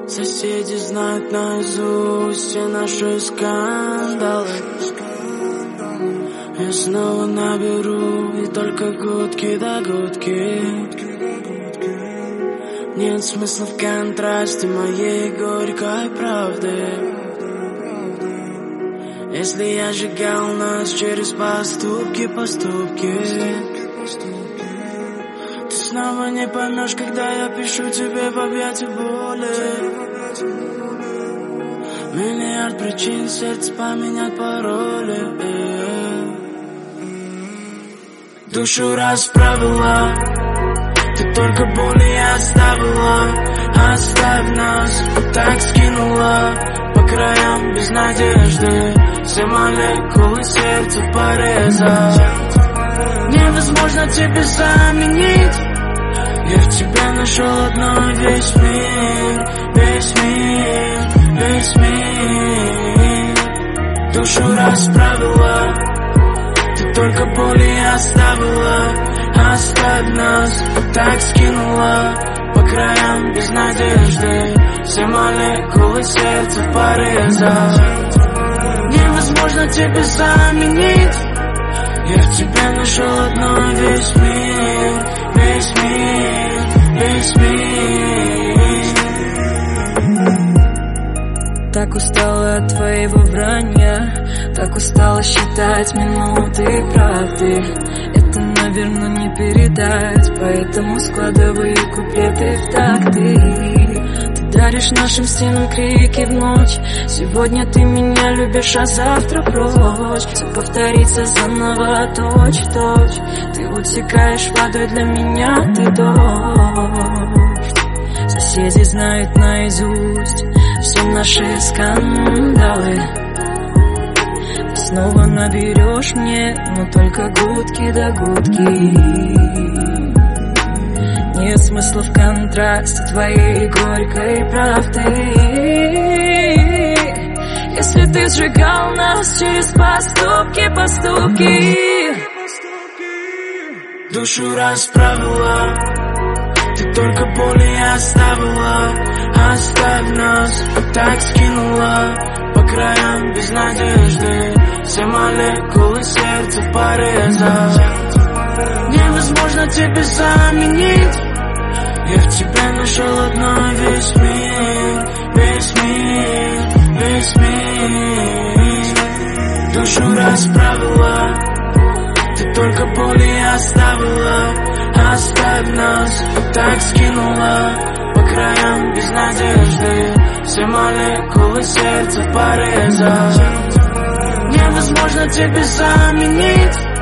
Соседи знают наизусть все наши скандалы. Я снова наберу, и только гудки да гудки. Нет смысла в контрасте моей горькой правды. Если я сжигал нас через поступки, ты снова не поймешь, когда я пишу тебе в объятии боли. Миллиард причин сердце поменять пароли. Душу расправила, ты только боли оставила. Оставь нас, так скинула по краям без надежды. Все молекулы сердца порезал. Невозможно тебе заменить. Я в тебе нашел одно, весь мир, весь мир, весь мир. Душу расправила, ты только боли оставила. Оставь нас, так скинула по краям без надежды. Все молекулы сердца порезал. Невозможно тебе заменить. Я в тебе нашел одно, весь мир, весь мир, весь мир. Так устала от твоего вранья, так устала считать минуты правды. Это, наверное, не передать, поэтому складываю куплеты в такты. Ты даришь нашим стенам крики в ночь. Сегодня ты меня любишь, а завтра прочь. Все повторится заново, точь-в-точь. Ты утекаешь водой, для меня ты дождь. Соседи знают наизусть все наши скандалы. Ты снова наберешь мне, но только гудки да гудки. Нет смысла в контрасте твоей горькой правды. Если ты сжигал нас через поступки. Душу расправила, ты только боли оставила. Оставь нас, так скинула по краям без надежды. Все молекулы сердца порезал. Невозможно тебе заменить. Я в тебе нашел одно, весь мир, весь мир, весь мир. Душу расправила, ты только боли оставила. Оставь нас, так скинула по краям без надежды. Все молекулы сердца порезал. Невозможно тебе заменить.